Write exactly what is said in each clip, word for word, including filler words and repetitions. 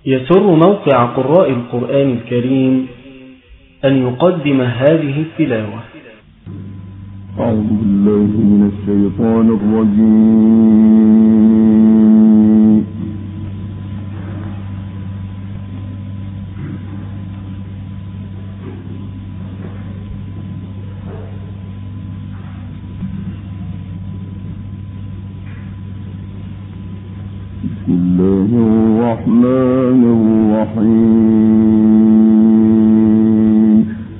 يسر موقع قراء القرآن الكريم أن يقدم هذه التلاوة. أعوذ بالله من الشيطان الرجيم. بسم الله الرحمن الرحيم.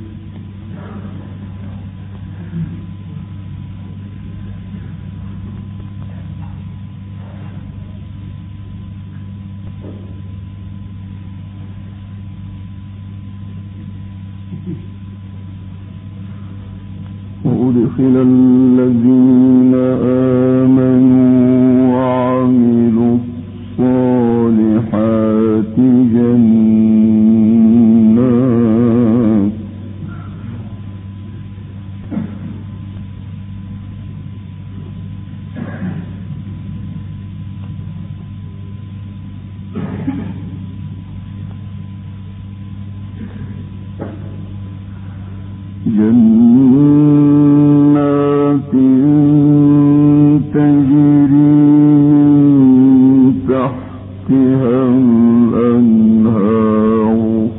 وأدخل الذين آمنوا وعملوا الصالحات جنات جنات تجري من تحتها الأنهار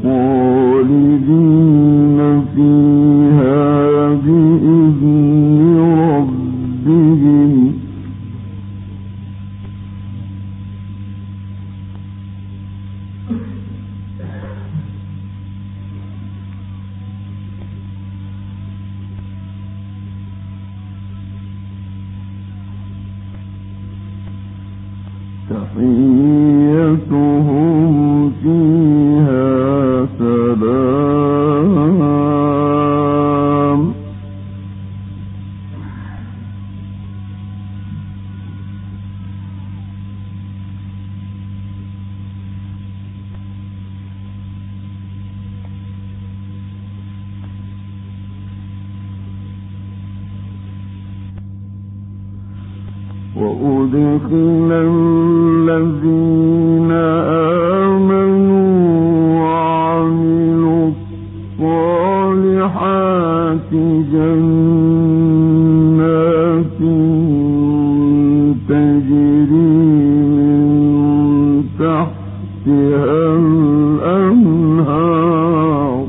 خالدين فيها بإذن ربهم تحيتهم فيها سلام وأدخل الذين آمنوا وعملوا الصالحات جنات تجري من تحتها الأنهار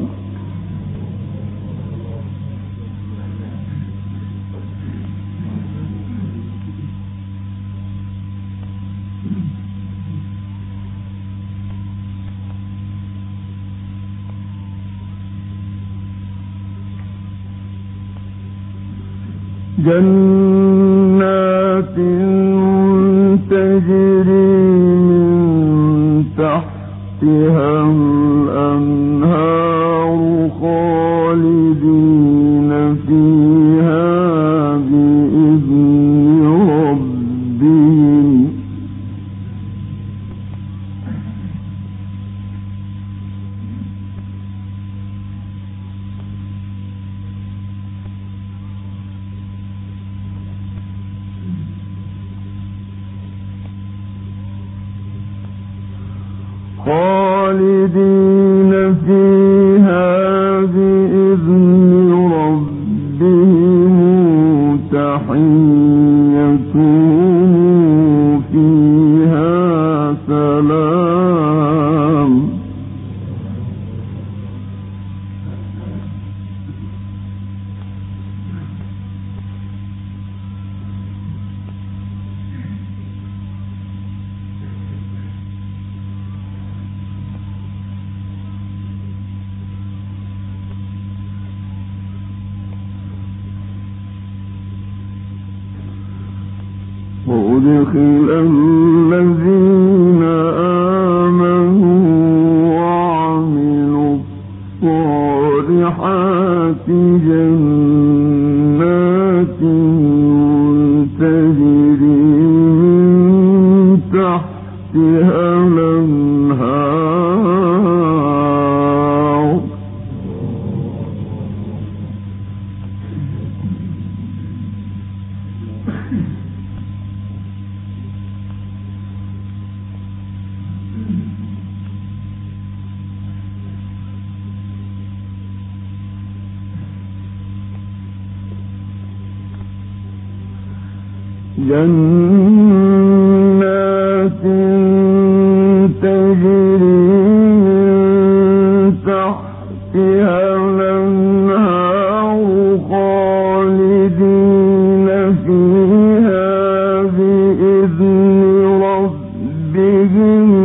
جنات تجري من تحتها الأنهار خالدين فيها بإذن ربهم خالدين فيها بإذن ربهم تحيتهم فيها سلام جنات تجري من تحتها الأنهار خالدين فيها بإذن ربهم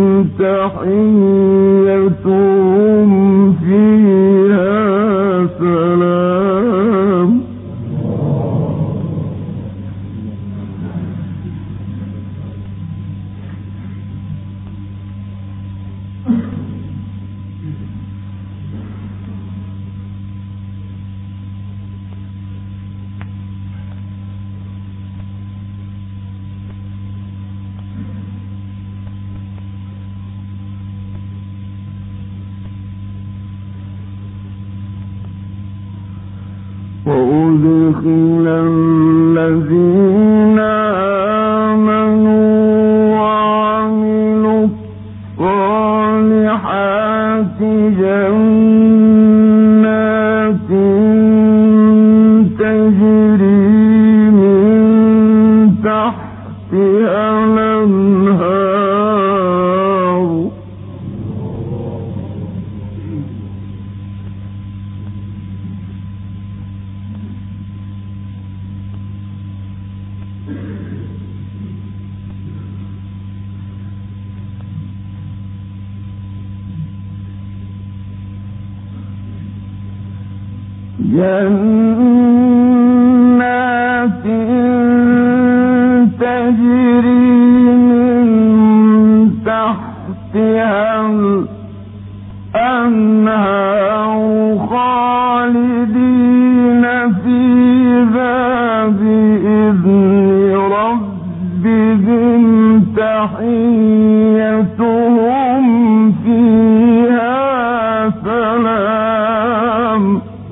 تحيتهم فيها سلام. وأدخل الذين آمنوا وعملوا الصالحات جنات تجري من تحتها الأنهار جنات تجري من تحتها الأنهار خالدين فيها بإذن ربهم تحيتهم فيها سلام.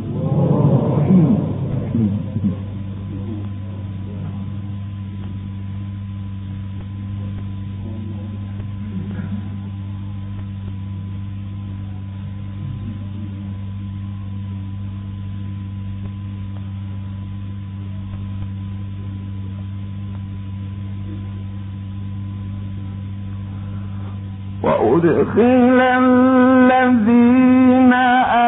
وأدخل الذين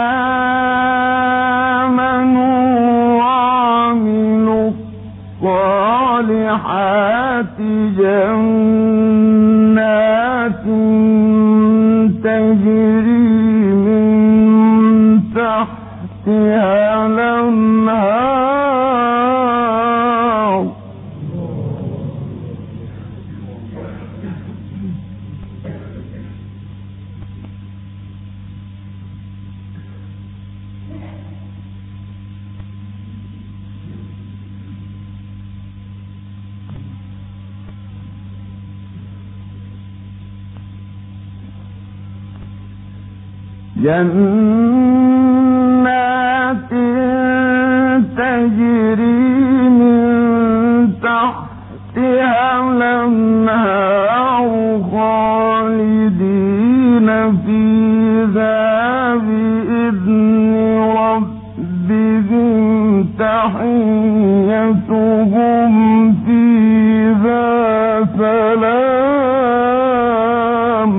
آمنوا وعملوا الصالحات جنات تجري من تحتها الأنهار جنات تجري من تحتها الأنهار خالدين فيها بإذن ربهم تحيتهم فيها سلام.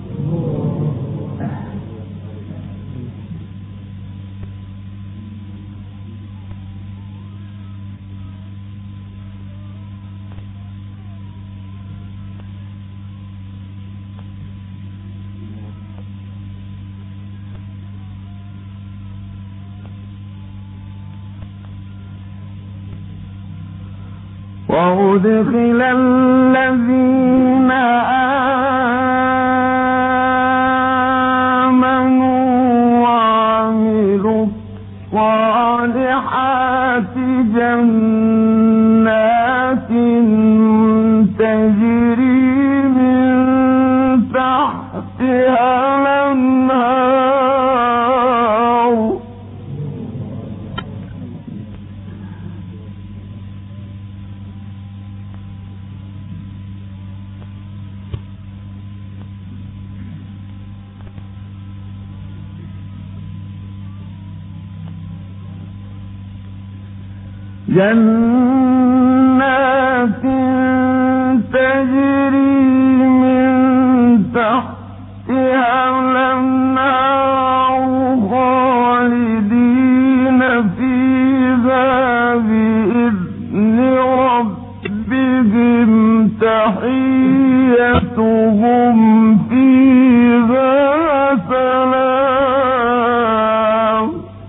وأدخل الذين آمنوا وعملوا الصالحات جنات تجري من تحتها الأنهار جنات تجري من تحتها الأنهار خالدين فيها بإذن ربهم تحيتهم فيها سلام.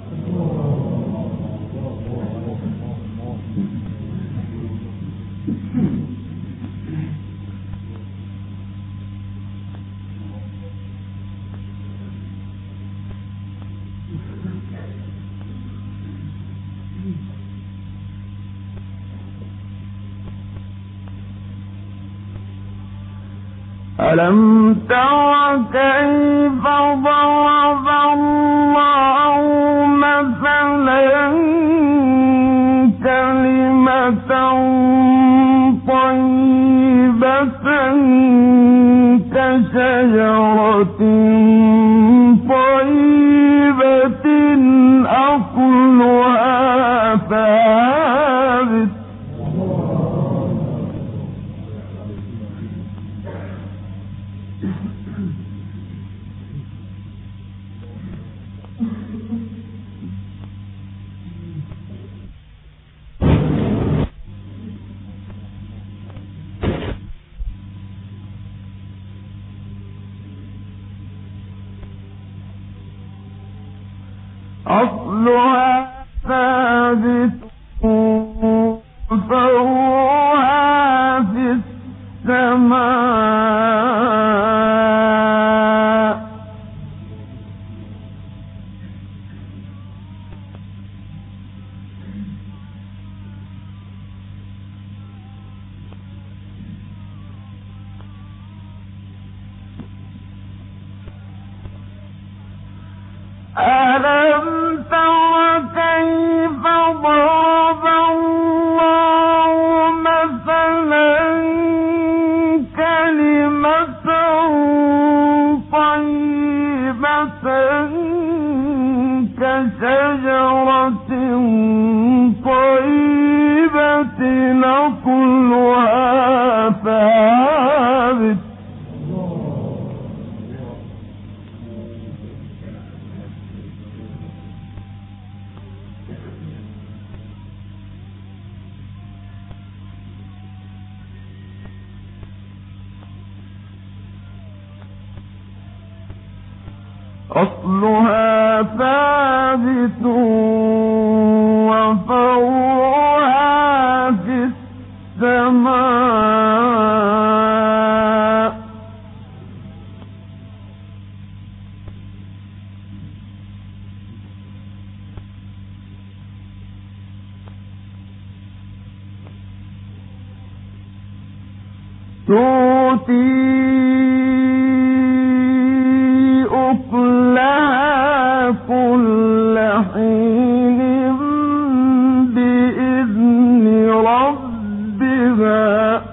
ألم تر كيف ضرب الله مثلا كلمة طيبة كشجرة طيبة أصلها ثابت أصلها ثابت فروعها في السماء. ألم تر كيف ضرب الله مثلا كلمة طيبة كشجرة طيبة أصلها ثابت أصلها ثابت وفروعها في السماء. تؤتي أكلها كل حين بإذن ربها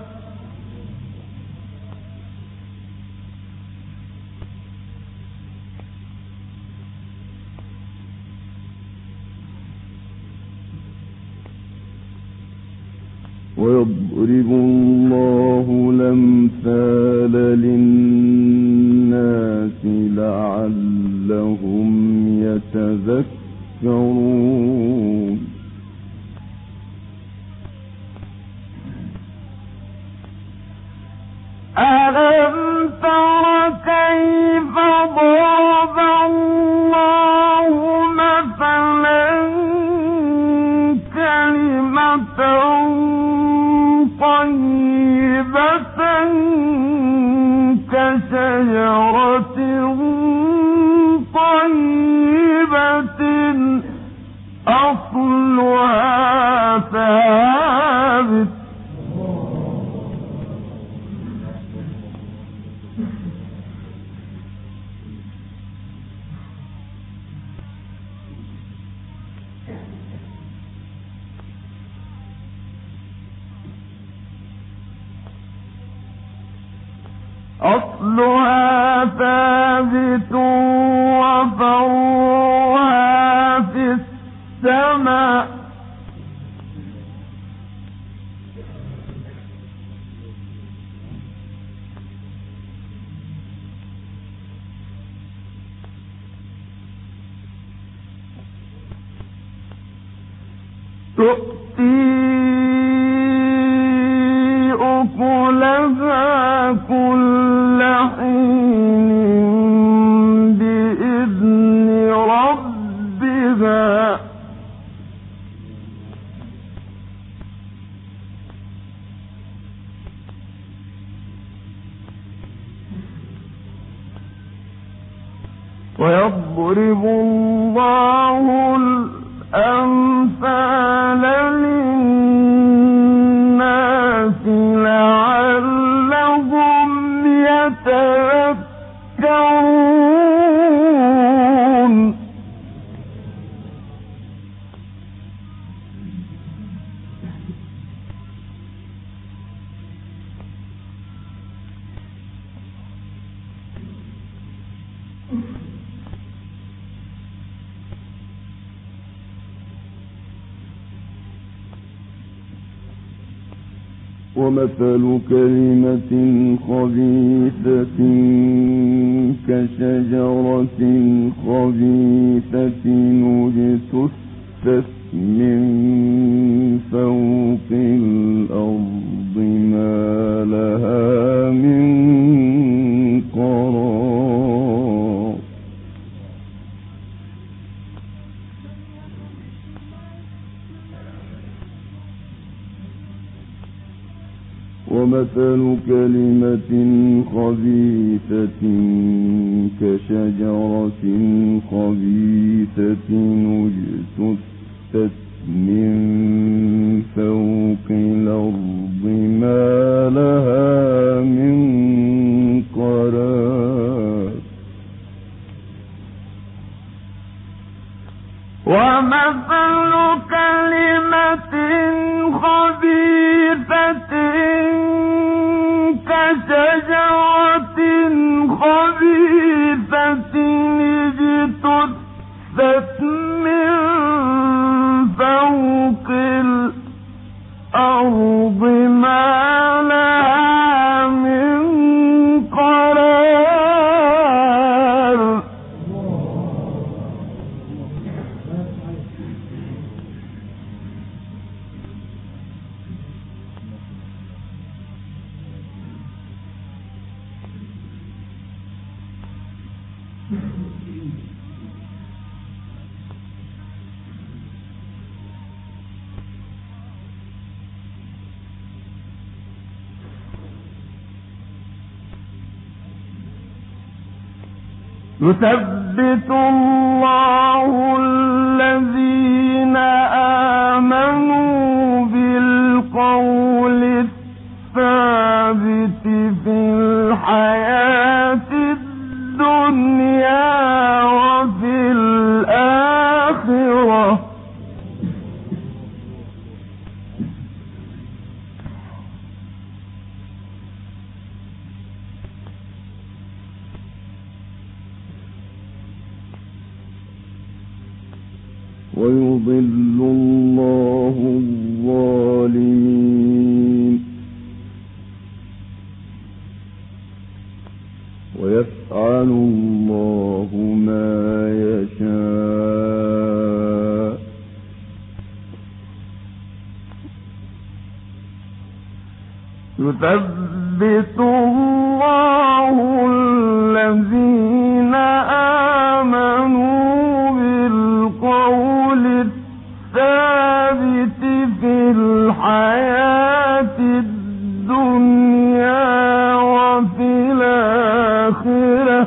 ويضرب الله الأمثال للناس لعلهم يتذكرون. ألم تر كيف ضرب الله مثلا كلمة طيبة كشجرة طيبة أصلها ثابت أصلها ثابت وفروعها في السماء. تؤتي أكلها كل حين بإذن ربها ويضرب الله الأمثال للناس لعلهم يتذكرون ومثل كلمة خبيثة كشجرة خبيثة اجتثت من فوق الأرض ما لها من قرار ومثل كلمة خبيثة كشجرة خبيثة اجتثت من فوق الأرض ما لها من قرار ومثل كلمة خبيثة كشجرة خبيثة اجتثت من فوق الأرض ما لها من قرار يثبت الله الذين آمنوا بالقول الثابت في الحياة الدنيا وفي الآخرة ويضل الله الظالمين ويفعل الله ما يشاء يثبت الله الذين آمنوا بالقول الثابت في الحياة الدنيا وفي الآخرة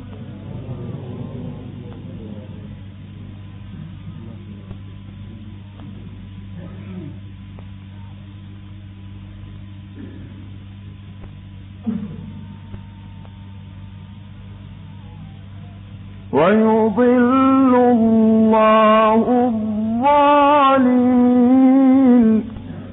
ويضل الله الظالمين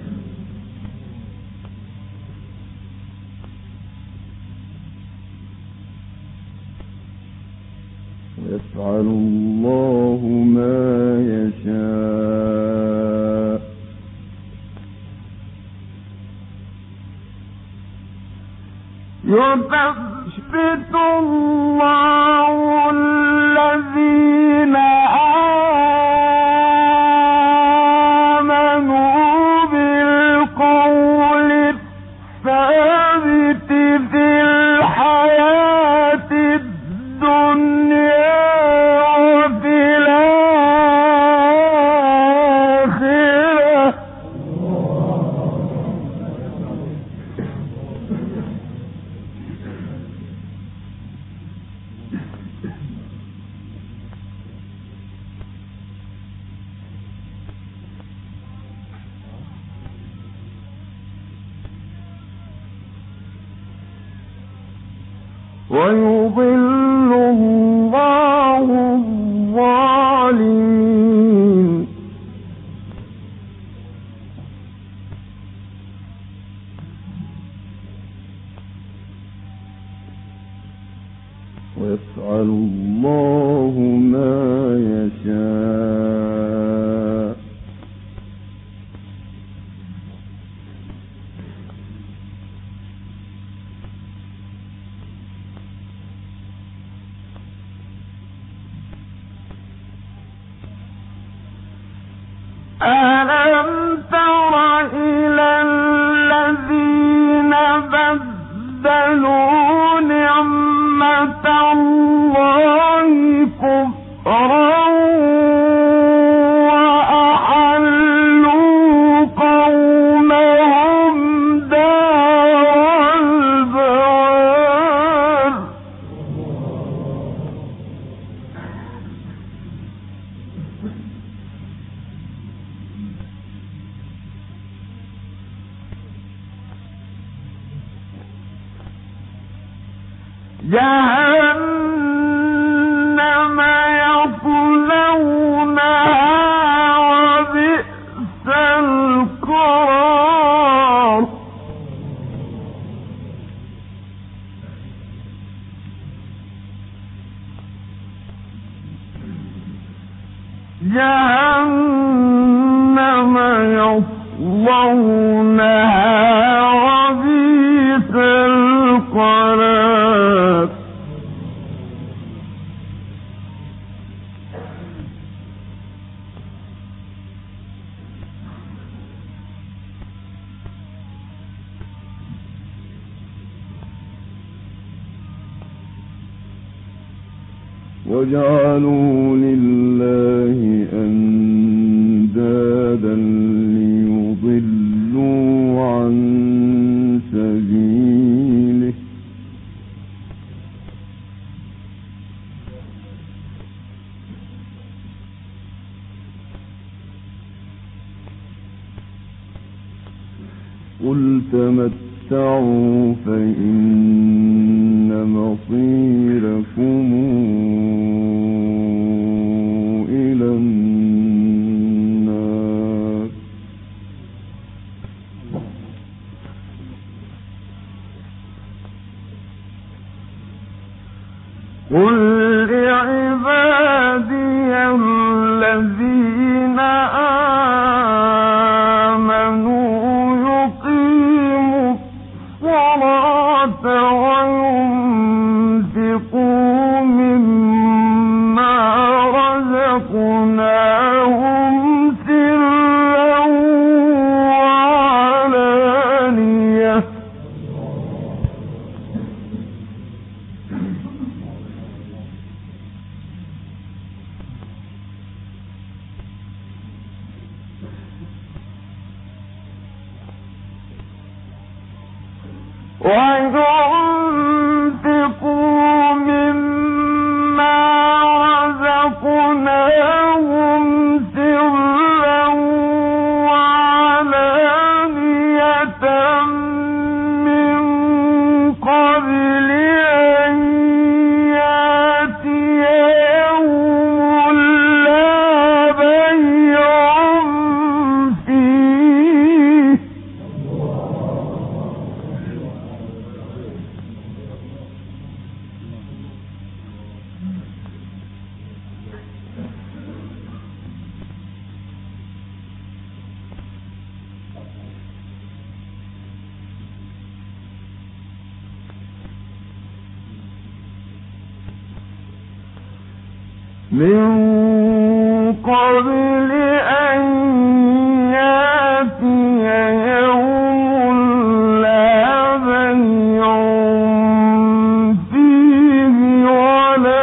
ويفعل الله ما يشاء يثبت الله الذين آمنوا ويضل الله الظالمين ويفعل الله ما يشاء ألم تر إلى الذين بدلوا نعمة الله كفرا وأحلوا قومهم دار البوار جهنم يصلونها وبئس القرار جهنم يصلونها وبئس القرار وجعلوا لله أندادا ليضلوا عن سبيله قل تمتعوا فإن مصيركم إلى النار قل لعبادي الذين آمنوا يقيموا الصلاة وينفقوا مما رزقناهم سرا وعلانية وينفقوا مما رزقناهم سرا وعلانية من قبل أن يأتي يوم لا بيع فيه من قبل أن يأتي يوم لا بيع فيه ولا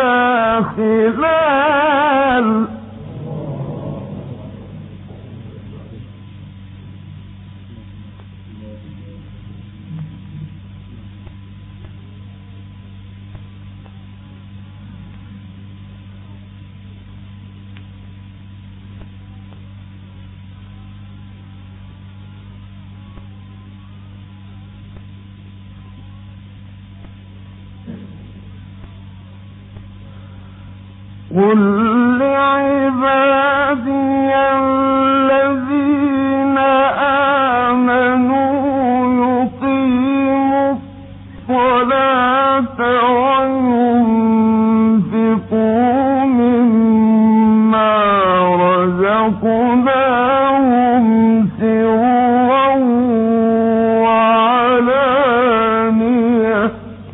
قل لعبادي الذين آمنوا يقيموا الصلاة وينفقوا مما رزقناهم سرا وعلانية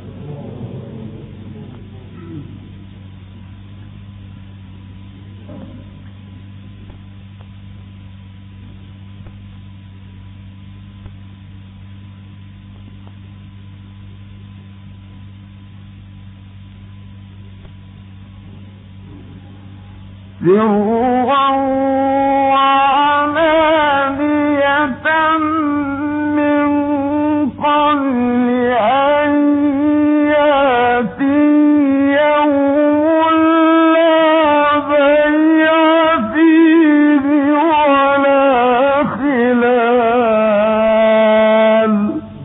سرا وعلانية من قبل أن يأتي يوم لا بيع فيه ولا خلال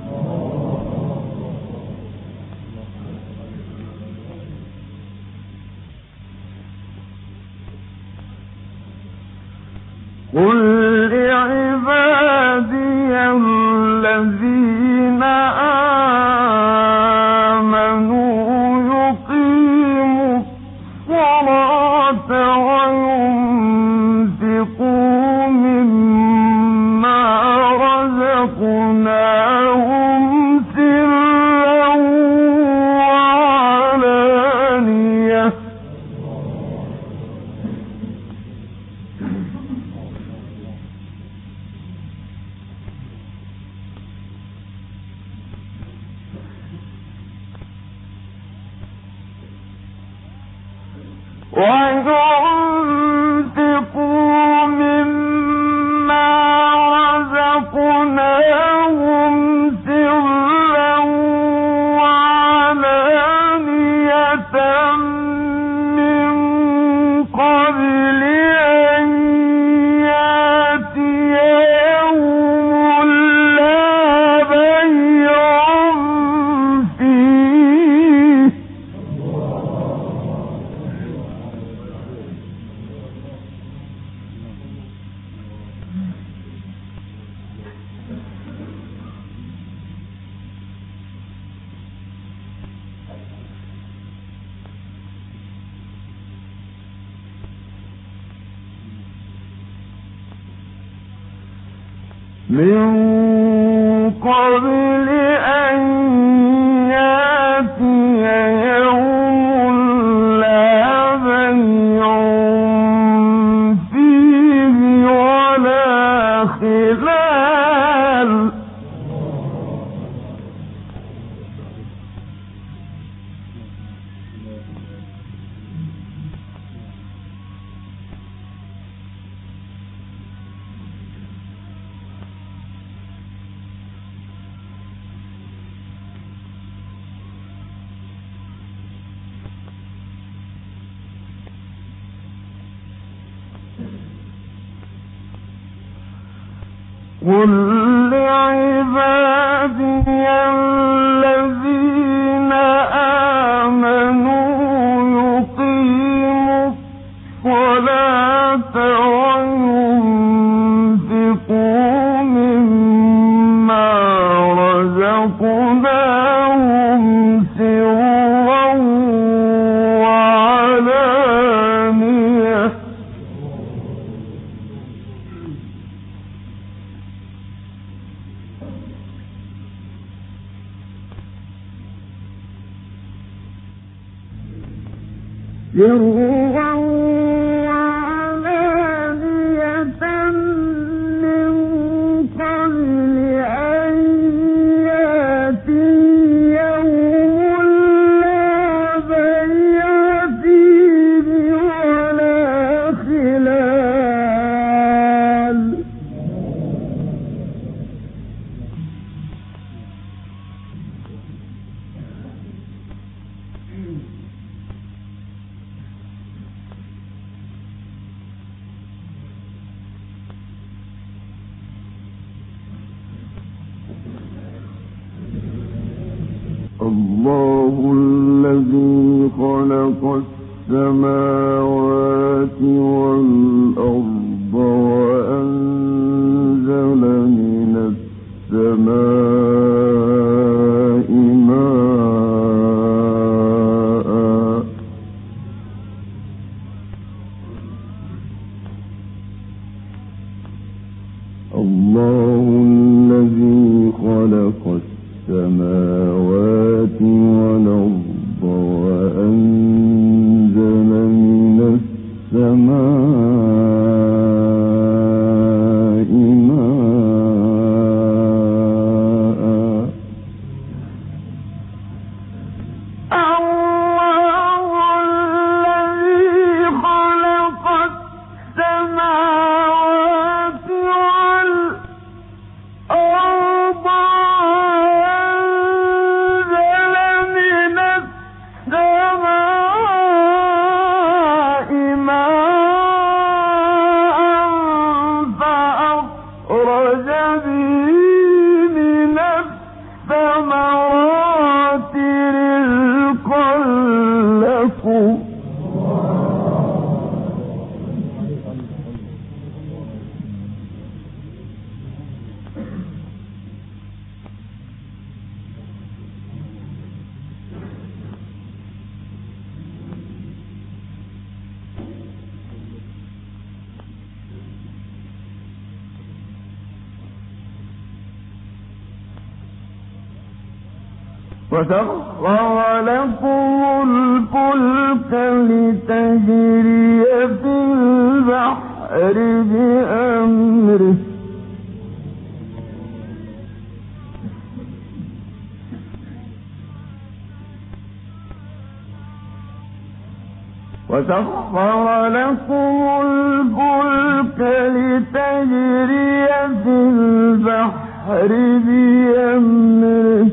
قل لعبادي الذين آمنوا يقيموا الصلاة وينفقوا مما رزقناهم سرا وعلانية وينفقوا مما رزقناهم سرا وعلانية من قبل أن يأتي يوم لا بيع فيه من قبل أن يأتي يوم لا بيع فيه ولا خلال قل لعبادي الذين آمنوا يقيموا الصلاة وينفقوا مما رزقناهم سرا وعلانية سرا وعلانية من قبل أن يأتي يوم لا بيع فيه ولا خلال الله الذي خلق السماوات والأرض وأنزل من السماء ماء الله الذي خلق السماوات والأرض وأنزل من السماء ماء الله الذي خلق السماوات والأرض وأنزل من السماء ماء فأخرج به من الثمرات رزقا لكم وسخر لكم الفلك لتجري في البحر بأمره وسخر لكم الفلك لتجري في البحر بأمره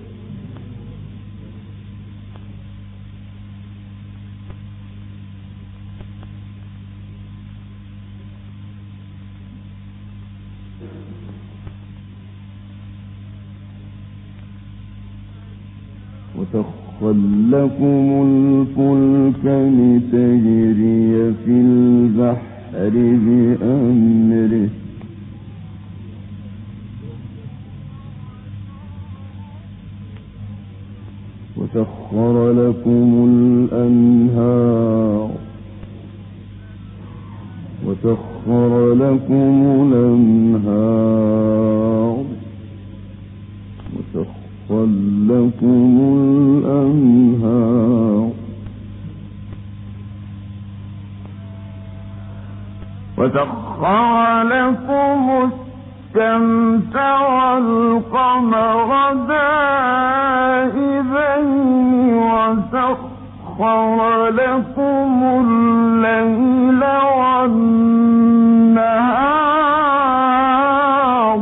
وسخر لكم الفلك لتجري في البحر بأمره وسخر لكم الأنهار وسخر لكم الأنهار وسخر لكم الأنهار وسخر لكم الشمس والقمر دائبين وسخر لكم الليل والنهار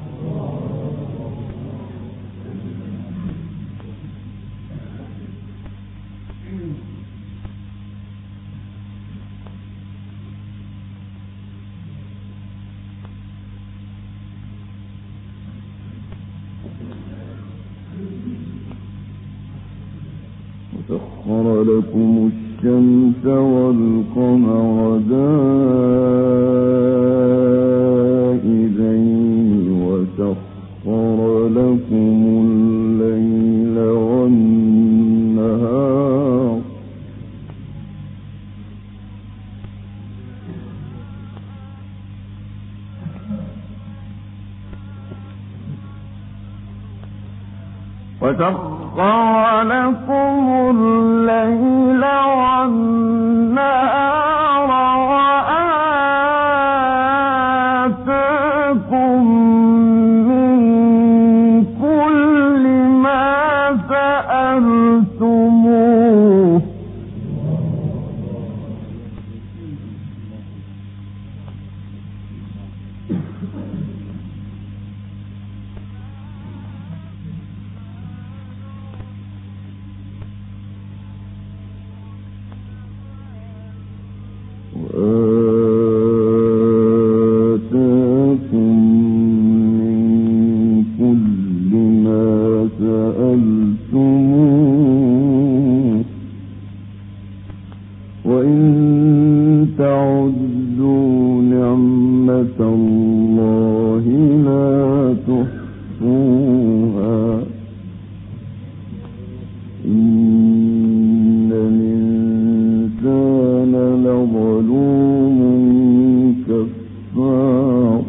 وسخر لكم الشمس والقمر دائبين وسخر لكم الليل والنهار وسخر لكم الليل والنهار وآتاكم من كل ما سألتموه وإن تعدوا نعمة الله لا تحصوها إن الإنسان لظلوم كفار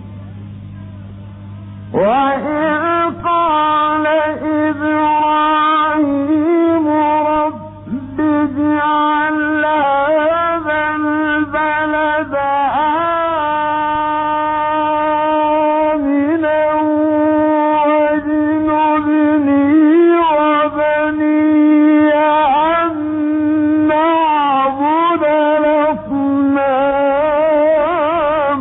وإذ قال إبراهيم رب اجعل هذا البلد آمنا واجنبني وبني أن نعبد الأصنام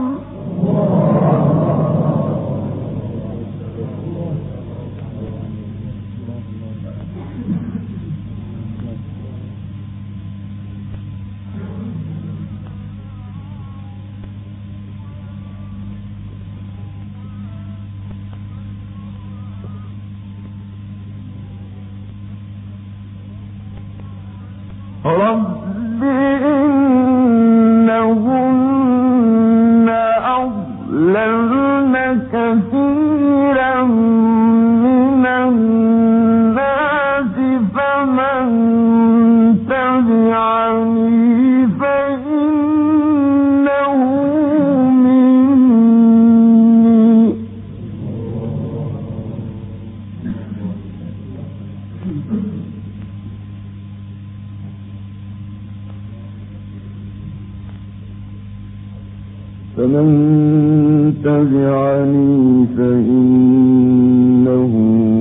رب إنهن أضللن كثيرا من الناس فمن تبعني فإنه مني فمن تبعني فإنه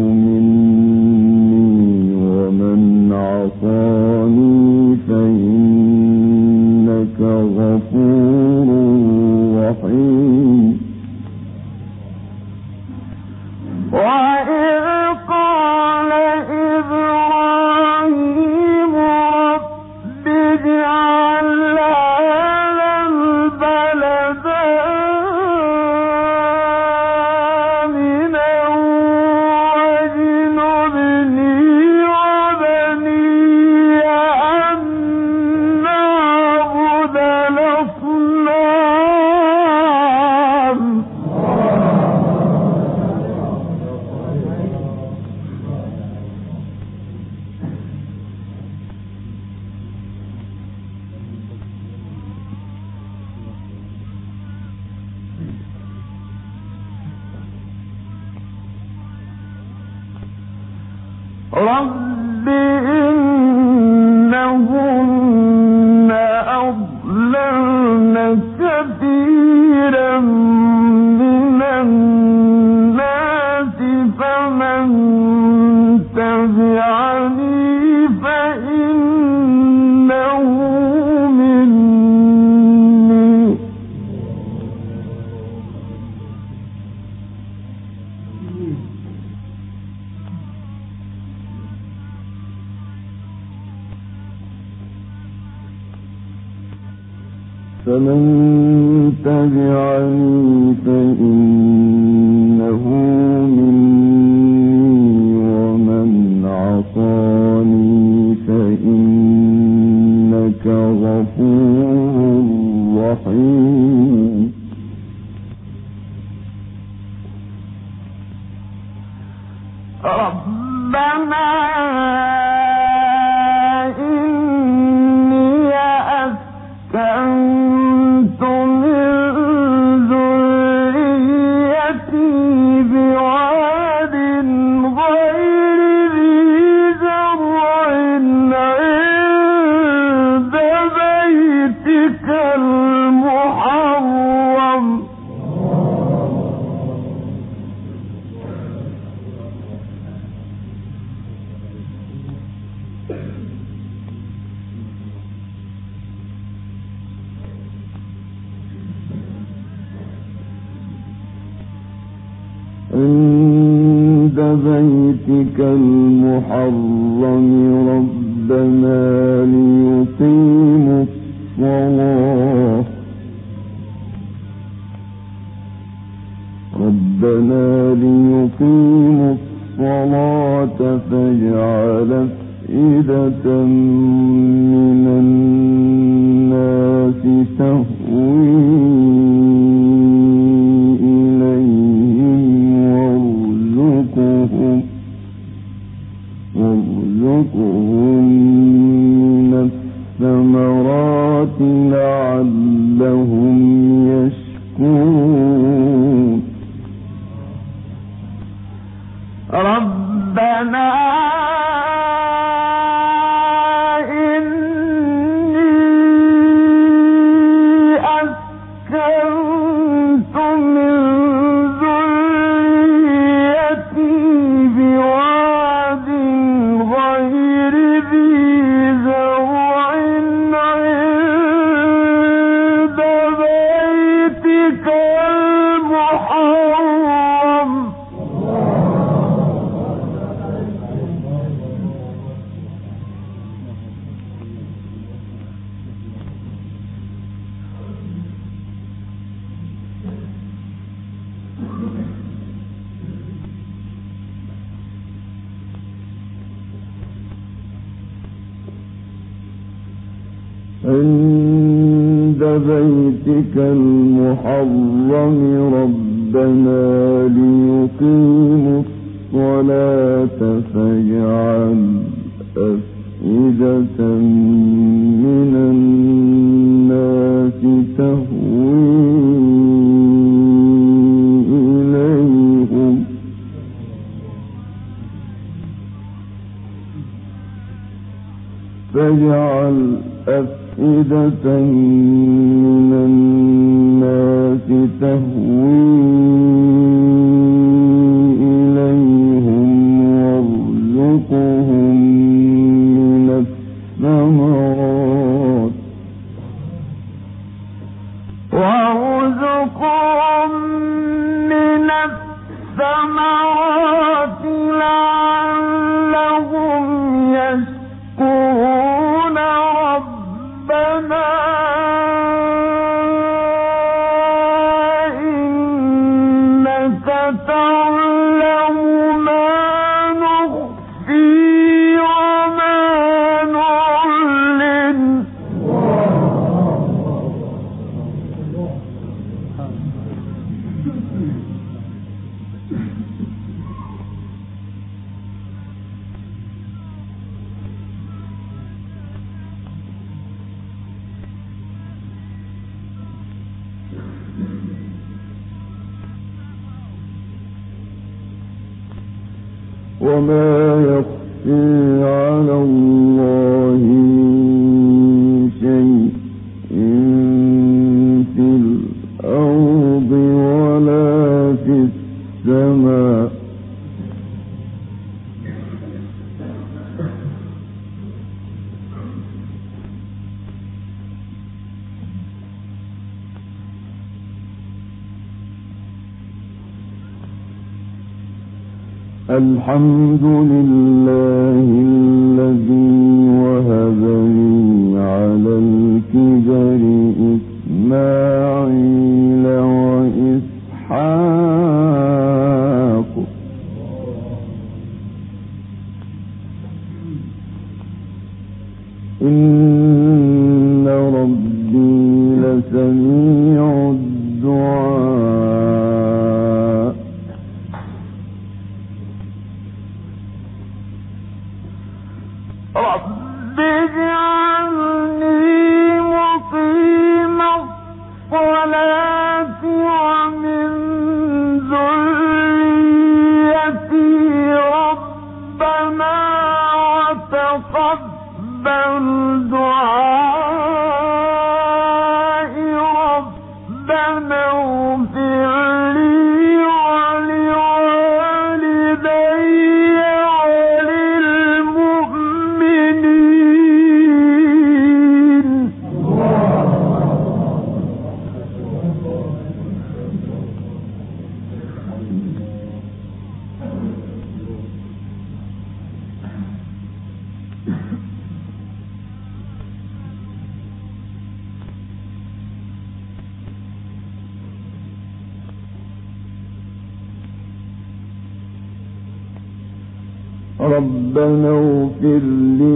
مني ومن عصاني فإنك غفور رحيم وإذ قال إبراهيم رب اجعل هذا البلد آمنا واجنبني وبني أن نعبد الأصنام رب إنهن أضللن كثيرا من الناس فمن تبعني فإنه مني فمن تبعني فإنه مني ومن عصاني فإنك غفور رحيم ربنا إني أسكنت من ذريتي بواد غير ذي زرع عند بيتك المحرم عند بيتك المحرم ربنا ليقيموا الصلاة ربنا ليقيموا الصلاة فاجعل أفئدة من الناس الثمرات لعلهم يشكرون ربنا عند بيتك المحرم ربنا ليقيموا الصلاة فاجعل أفئدة من الناس تهوي إليهم فاجعل أفئدة من الناس تهوي إليهم وارزقهم من الثمرات وارزقهم من الثمرات لعلهم يشكرون ربنا إنك تعلم ما نخفي وما نعلن وما يخفي على الله من شيء في الأرض ولا في السماء الحمد لله الذي وهب لي على الكبر إسماعيل وإسحاق إن ربي لسميع الدعاء رب اجعلني مقيم الصلاة ومن ذريتي ربنا وتقبل دعائي ربنا اغفر لي ربنا اغفر لي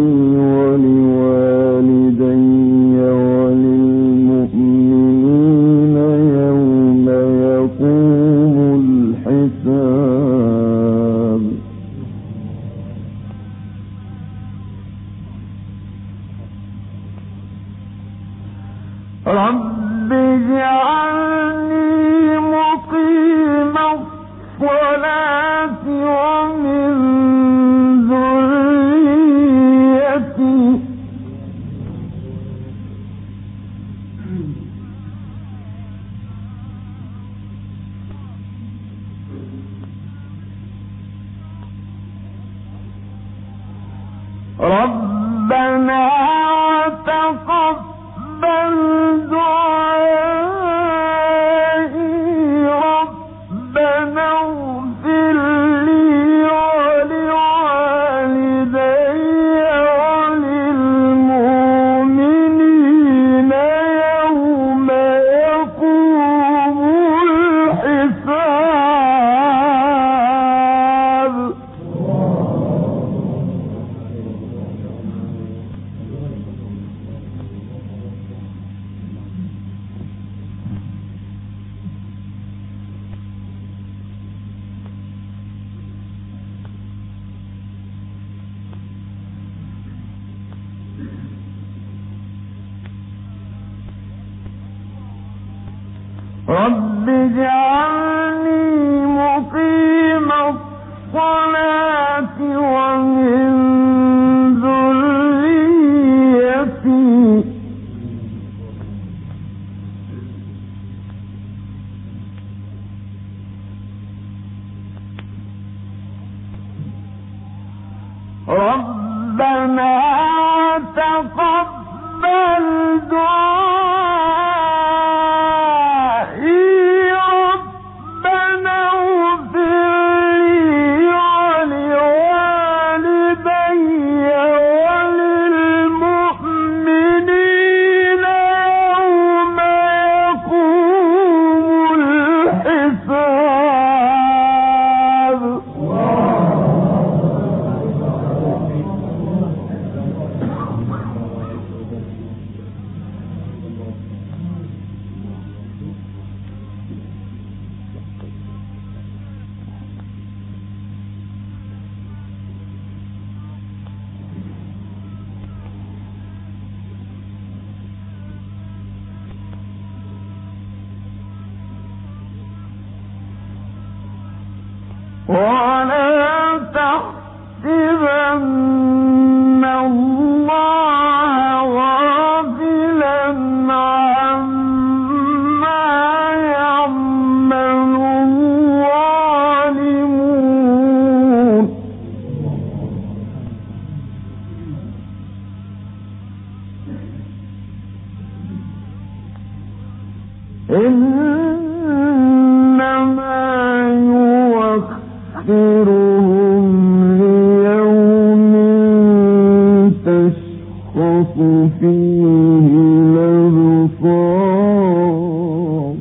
ولوالدي وللمؤمنين يوم يقوم الحساب رب اجعلني مقيم الصلاة ومن ذريتي ربنا تقبل دعائي ربنا اغفر لي ولوالدي وللمؤمنين يوم يقوم الحساب. رب اجعلني مقيم الصلاة ومن ذريتي ربنا تقبل دعائي ربنا اغفر لي ولوالدي وللمؤمنين يوم يقوم الحساب. ولا تحسبن الله غافلا عما يعمل الظالمون إنما يؤخرهم ليوم تشخص فيه الأبصار.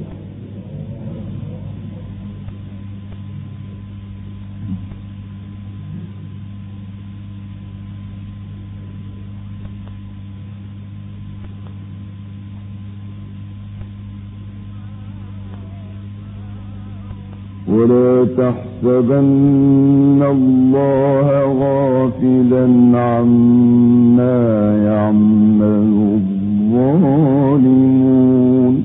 ولا تحسبن الله غافلا عما يعمل الظالمون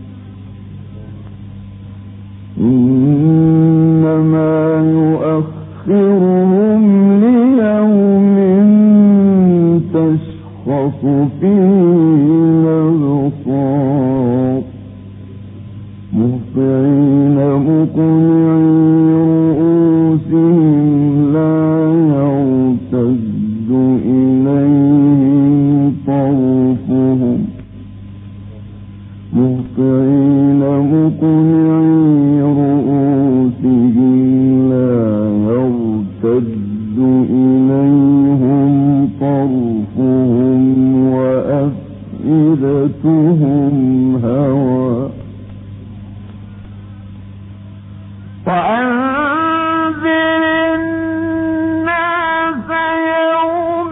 إنما يؤخرهم ليوم تشخص فيه الأبصار مهطعين مقنعي رؤوسهم لا يرتد إليهم طرفهم مهطعين مقنعي رؤوسهم لا يرتد إليهم طرفهم وأفئدتهم هوى. وأنذر الناس يوم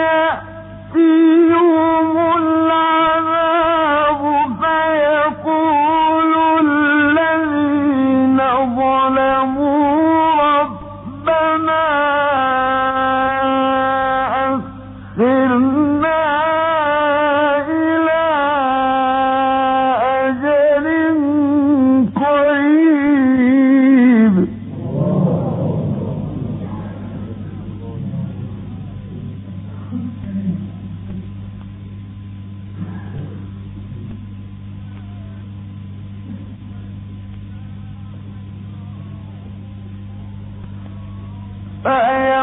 يأتيهم العذاب فيقول الذين ظلموا ربنا أخرنا إلى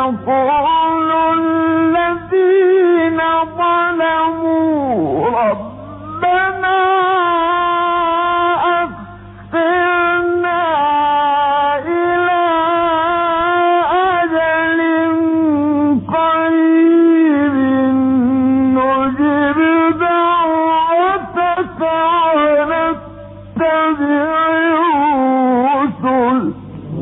يقول الذين ظلموا ربنا أخرنا إلى أجل قريب نجب دعوتك ونتبع الرسل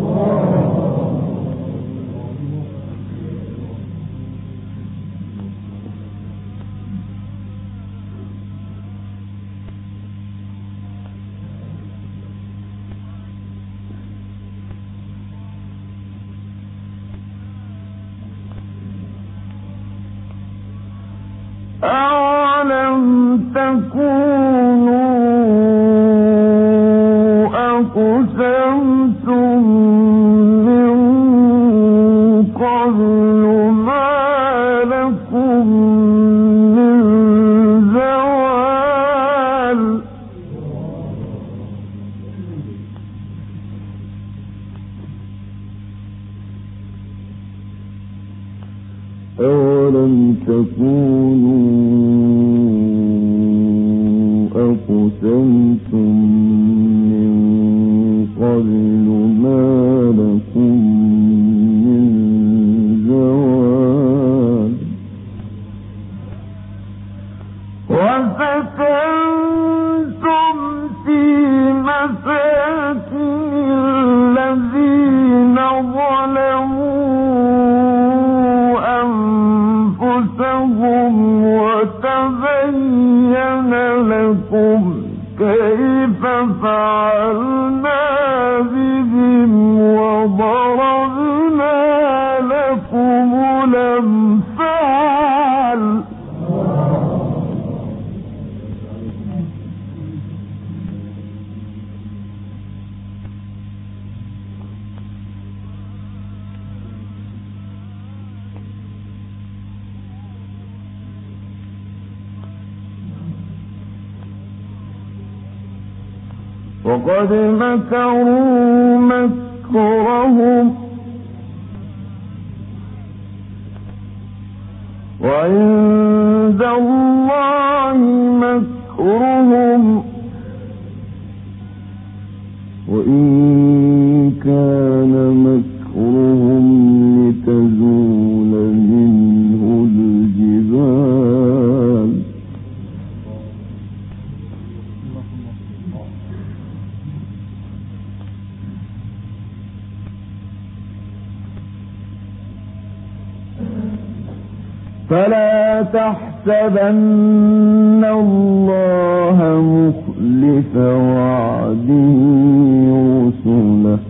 أَوَلَمْ تَكُونُوا أَقْسَمْتُم مِّن قَبْلُ مَا لَكُم مِّن زَوَالٍ أَوَلَمْ تَكُونُوا أَقْسَمْتُم مِّن قَبْلُ مَا لَكُم مِّن زَوَالٍ وَسَكَنتُمْ فِي مَسَاكِنِ الَّذِينَ ظَلَمُوا أَنفُسَهُمْ وَتَبَيَّنَ لَكُمْ كَيْفَ فَعَلْنَا بِهِمْ وَضَرَبْنَا لَكُمُ الْأَمْثَالَ وقد مكروا مكرهم وعند الله مكرهم وإن كان مكرهم لتزول منه الجبال فلا تحسبن الله مخلف وعده رسله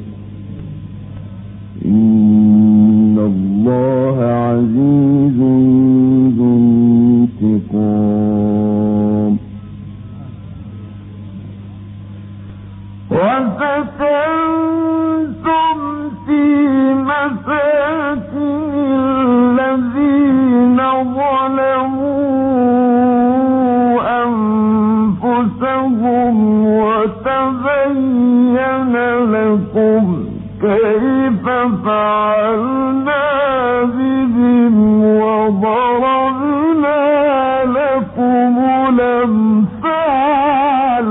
إن الله عزيز ذو انتقام وَسَكَنتُمْ فِي مَسَاكِنِ الَّذِينَ ظَلَمُوا أَنفُسَهُمْ وَتَبَيَّنَ لَكُمْ كَيْفَ فَعَلْنَا بِهِمْ وَضَرَبْنَا لَكُمُ الْأَمْثَالَ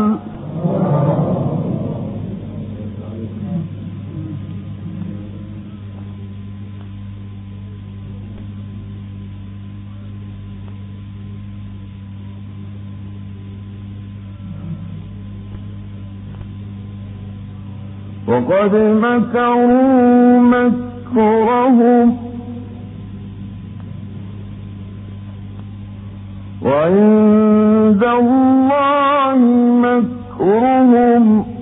وقد مكروا مكرهم وعند الله مكرهم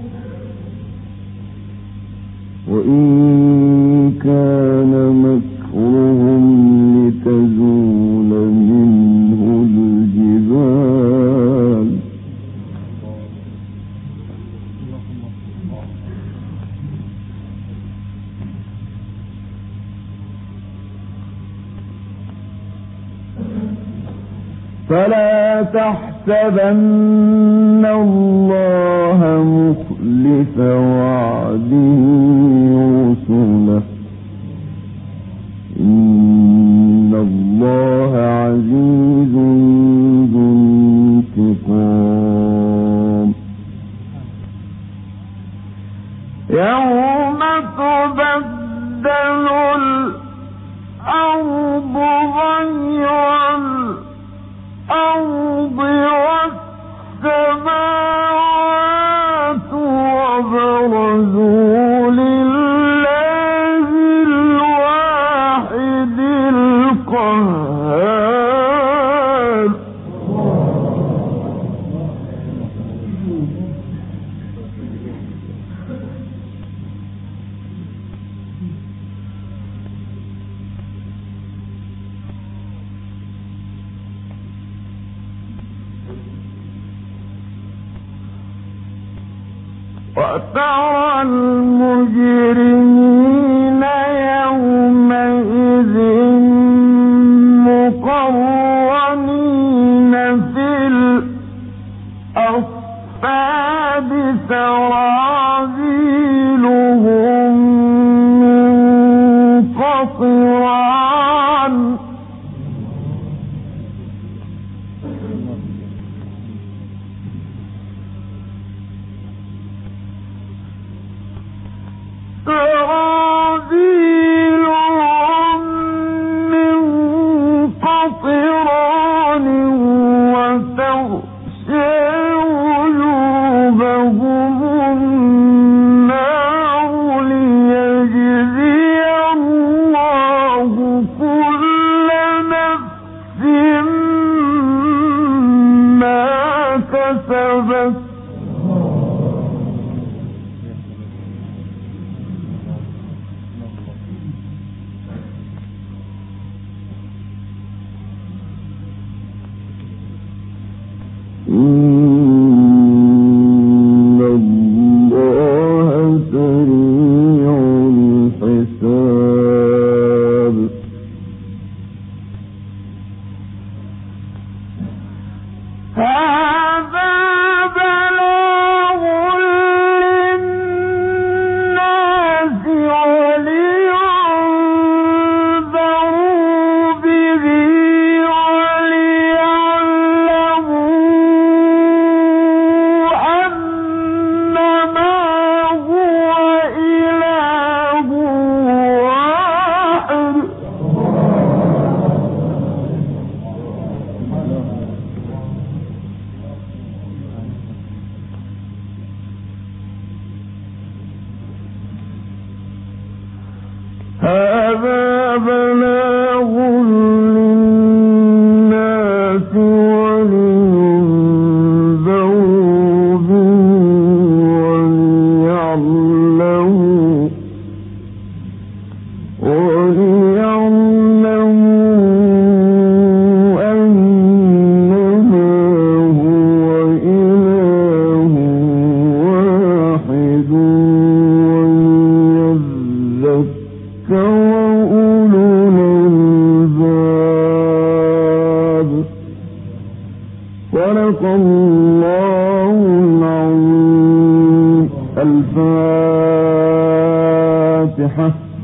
وإن كان مكرهم لتزول منه الجبال فلا تحسبن الله مخلف وعده رسله إن الله عزيز ذو انتقام. يوم تبدل الأرض غير الأرض والسماوات وبرزوا لله الواحد القهار. وترى المجرمين يومئذ مقرنين في الأصفاد سرابيلهم من قطران سرابيلهم من قطران وتغشى وجوههم النار ليجزي الله كل نفس ما كسبت. إن الله سريع الحساب. هذا بلاغ للناس ولينذروا به هذا بلاغ للناس ولينذروا به وليعلموا وليعلموا أنما هو إله واحد وليذكر أولو الألباب. صدق الله العظيم. الفاتحة.